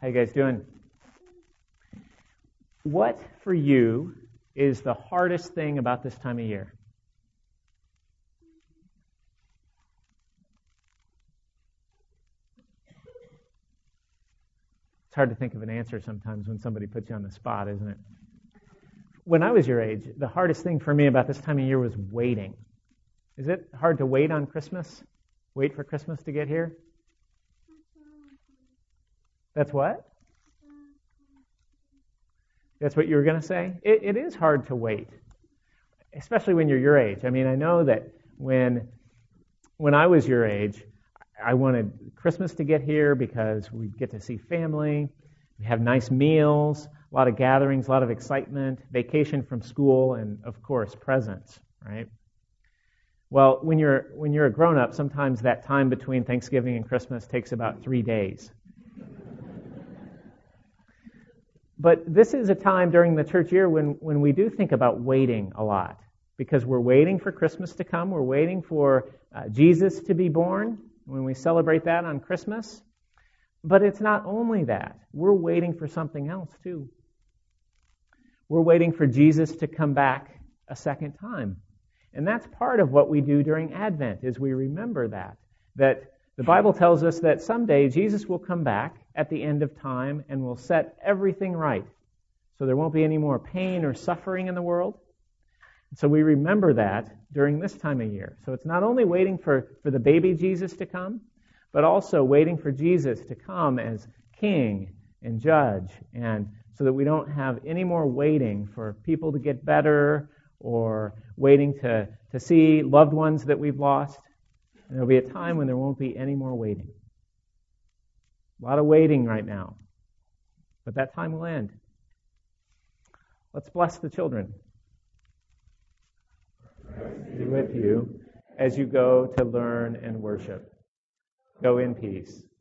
How you guys doing? What for you is the hardest thing about this time of year? It's hard to think of an answer sometimes when somebody puts you on the spot, isn't it? When I was your age, the hardest thing for me about this time of year was waiting. Is it hard to wait on Christmas? Wait for Christmas to get here? That's what? That's what you were going to say? It is hard to wait, especially when you're your age. I mean, I know that when I was your age, I wanted Christmas to get here because we get to see family, we have nice meals, a lot of gatherings, a lot of excitement, vacation from school, and of course, presents, right? Well, when you're a grown-up, sometimes that time between Thanksgiving and Christmas takes about 3 days. But this is a time during the church year when we do think about waiting a lot, because we're waiting for Christmas to come, we're waiting for Jesus to be born when we celebrate that on Christmas. But it's not only that. We're waiting for something else too. We're waiting for Jesus to come back a second time. And that's part of what we do during Advent, is we remember that the Bible tells us that someday Jesus will come back at the end of time and will set everything right. So there won't be any more pain or suffering in the world. So we remember that during this time of year. So it's not only waiting for the baby Jesus to come, but also waiting for Jesus to come as King and Judge, and so that we don't have any more waiting for people to get better or waiting to see loved ones that we've lost. And there'll be a time when there won't be any more waiting. A lot of waiting right now. But that time will end. Let's bless the children. Be with you as you go to learn and worship. Go in peace.